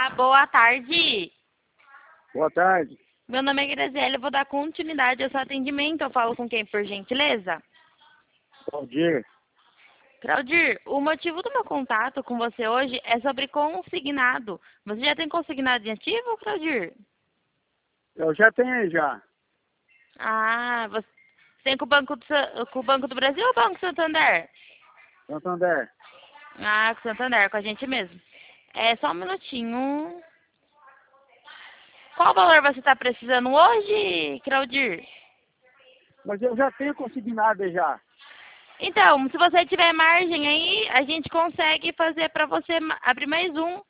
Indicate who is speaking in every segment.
Speaker 1: boa tarde.
Speaker 2: Boa tarde.
Speaker 1: Meu nome é Graziela, eu vou dar continuidade ao seu atendimento. Eu falo com quem, por gentileza?
Speaker 2: Claudir.
Speaker 1: Claudir, o motivo do meu contato com você hoje é sobre consignado. Você já tem consignado em ativo, Claudir?
Speaker 2: Eu já tenho já.
Speaker 1: Ah, você tem com o Banco do Brasil ou Banco Santander?
Speaker 2: Santander.
Speaker 1: Ah, com o Santander, com a gente mesmo. É só um minutinho. Qual valor você está precisando hoje, Claudir?
Speaker 2: Mas eu já tenho consignado já.
Speaker 1: Então, se você tiver margem aí, a gente consegue fazer para você abrir mais um.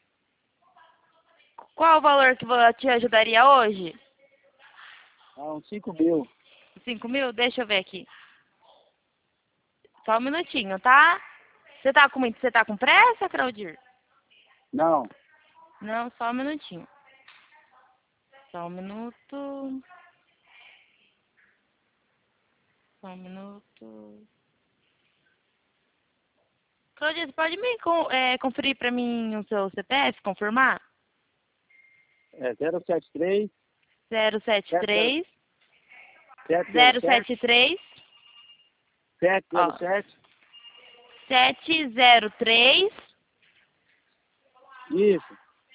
Speaker 1: Qual o valor que te ajudaria hoje?
Speaker 2: Uns 5.000.
Speaker 1: 5.000? Deixa eu ver aqui. Só um minutinho, tá? Você tá com pressa, Claudir?
Speaker 2: Não.
Speaker 1: Não, só um minutinho. Só um minuto. Só um minuto. Claudir, você pode me conferir para mim o seu CPF, confirmar?
Speaker 2: É 073
Speaker 1: 073
Speaker 2: 707
Speaker 1: 073 ó,
Speaker 2: 707.
Speaker 1: 703
Speaker 2: Isso.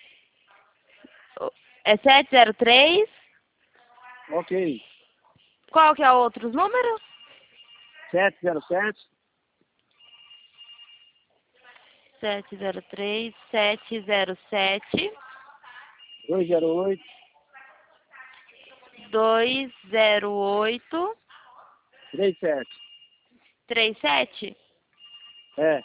Speaker 1: é 703.
Speaker 2: Ok.
Speaker 1: Qual que é o outro número?
Speaker 2: 707
Speaker 1: 703 707
Speaker 2: 208
Speaker 1: 208
Speaker 2: 37.
Speaker 1: 37.
Speaker 2: É.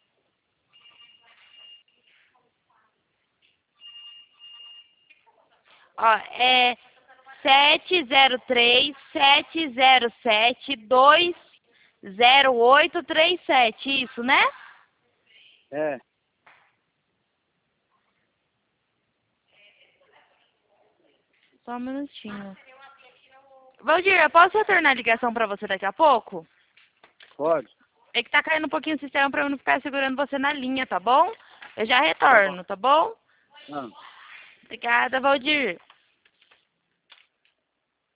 Speaker 1: Ó, é 703 707 208 37, isso, né?
Speaker 2: É.
Speaker 1: Só um minutinho. Valdir, eu posso retornar a ligação pra você daqui a pouco?
Speaker 2: Pode.
Speaker 1: É que tá caindo um pouquinho o sistema pra eu não ficar segurando você na linha, tá bom? Eu já
Speaker 2: Tá bom.
Speaker 1: retorno, tá bom?
Speaker 2: Não.
Speaker 1: Obrigada, Valdir.